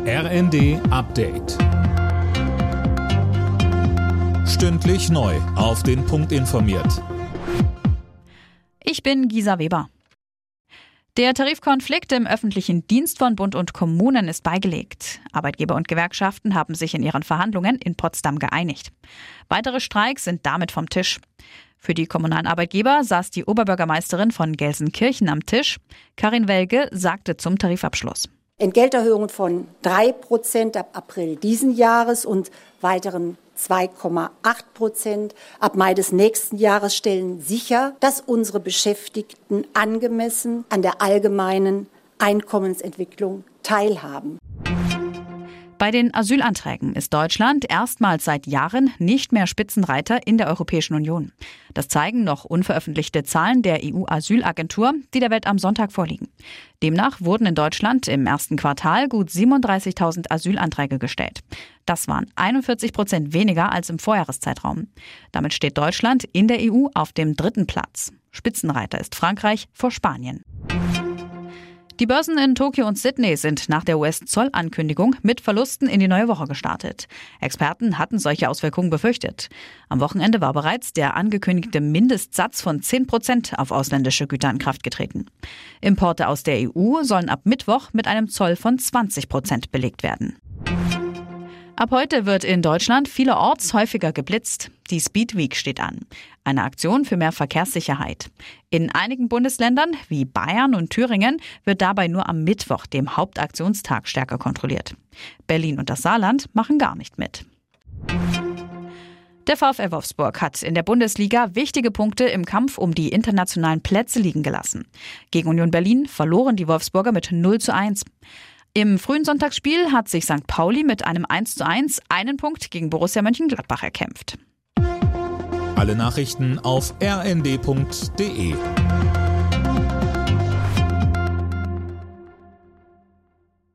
RND Update. Stündlich neu auf den Punkt informiert. Ich bin Gisa Weber. Der Tarifkonflikt im öffentlichen Dienst von Bund und Kommunen ist beigelegt. Arbeitgeber und Gewerkschaften haben sich in ihren Verhandlungen in Potsdam geeinigt. Weitere Streiks sind damit vom Tisch. Für die kommunalen Arbeitgeber saß die Oberbürgermeisterin von Gelsenkirchen am Tisch. Karin Welge sagte zum Tarifabschluss: Entgelterhöhungen von 3% ab April diesen Jahres und weiteren 2,8% ab Mai des nächsten Jahres stellen sicher, dass unsere Beschäftigten angemessen an der allgemeinen Einkommensentwicklung teilhaben. Bei den Asylanträgen ist Deutschland erstmals seit Jahren nicht mehr Spitzenreiter in der Europäischen Union. Das zeigen noch unveröffentlichte Zahlen der EU-Asylagentur, die der Welt am Sonntag vorliegen. Demnach wurden in Deutschland im ersten Quartal gut 37.000 Asylanträge gestellt. Das waren 41% weniger als im Vorjahreszeitraum. Damit steht Deutschland in der EU auf dem 3. Platz. Spitzenreiter ist Frankreich vor Spanien. Die Börsen in Tokio und Sydney sind nach der US-Zollankündigung mit Verlusten in die neue Woche gestartet. Experten hatten solche Auswirkungen befürchtet. Am Wochenende war bereits der angekündigte Mindestsatz von 10% auf ausländische Güter in Kraft getreten. Importe aus der EU sollen ab Mittwoch mit einem Zoll von 20% belegt werden. Ab heute wird in Deutschland vielerorts häufiger geblitzt. Die Speed Week steht an. Eine Aktion für mehr Verkehrssicherheit. In einigen Bundesländern wie Bayern und Thüringen wird dabei nur am Mittwoch, dem Hauptaktionstag, stärker kontrolliert. Berlin und das Saarland machen gar nicht mit. Der VfL Wolfsburg hat in der Bundesliga wichtige Punkte im Kampf um die internationalen Plätze liegen gelassen. Gegen Union Berlin verloren die Wolfsburger mit 0:1. Im frühen Sonntagsspiel hat sich St. Pauli mit einem 1:1 einen Punkt gegen Borussia Mönchengladbach erkämpft. Alle Nachrichten auf rnd.de.